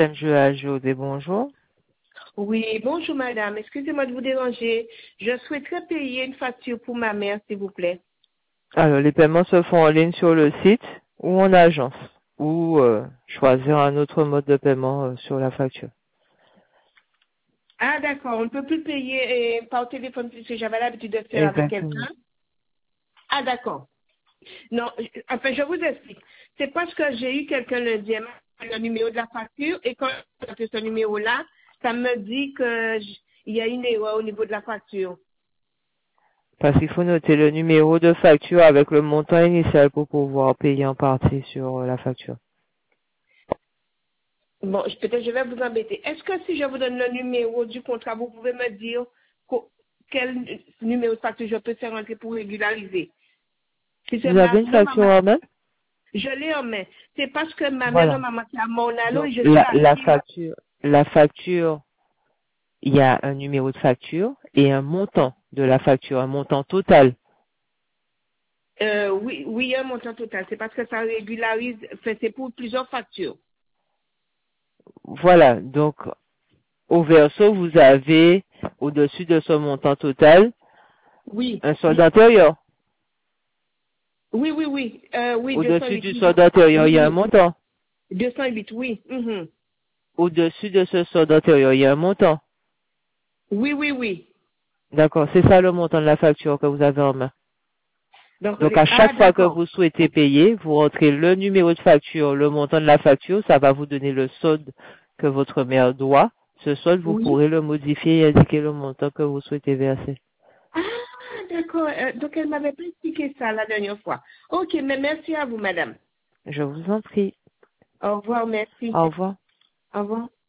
SMGA José, bonjour. Oui, bonjour madame. Excusez-moi de vous déranger. Je souhaiterais payer une facture pour ma mère, s'il vous plaît. Alors, les paiements se font en ligne sur le site ou en agence, ou choisir un autre mode de paiement sur la facture. Ah d'accord, on ne peut plus payer par téléphone puisque j'avais l'habitude de faire avec Exactement. quelqu'un. Ah d'accord. Non, enfin je vous explique. C'est parce que j'ai eu quelqu'un lundi, elle m'a donné le numéro de la facture et quand j'ai tapé ce numéro-là, ça me dit que il y a une erreur au niveau de la facture. Parce qu'il faut noter le numéro de facture avec le montant initial pour pouvoir payer en partie sur la facture. Bon, peut-être je vais vous embêter. Est-ce que si je vous donne le numéro du contrat, vous pouvez me dire quel numéro de facture je peux faire entrer pour régulariser? Si c'est Vous avez une non, facture maman, en main? je l'ai en main. C'est parce que ma mère Voilà. m'a marqué à mon allo Donc, et je suis assise. la facture, il y a un numéro de facture et un montant de la facture, un montant total. Oui, oui, un montant total. C'est parce que ça régularise, c'est pour plusieurs factures. Voilà. Donc, au verso, vous avez, au-dessus de ce montant total, Oui, un solde antérieur. oui, oui, oui, oui, Au-dessus 208, du oui, solde antérieur, il y a un oui, montant. 208, oui, mhm. Au-dessus de ce solde antérieur, il y a un montant. Oui, oui, oui. D'accord, c'est ça le montant de la facture que vous avez en main. Donc, Donc à ah, chaque fois que d'accord. vous souhaitez payer, vous rentrez le numéro de facture, le montant de la facture, ça va vous donner le solde que votre mère doit. Ce solde, vous Oui. pourrez le modifier et indiquer le montant que vous souhaitez verser. Ah, d'accord. Donc, elle m'avait pas expliqué ça la dernière fois. Ok, mais merci à vous, madame. Je vous en prie. Au revoir, merci. Au revoir. Au revoir.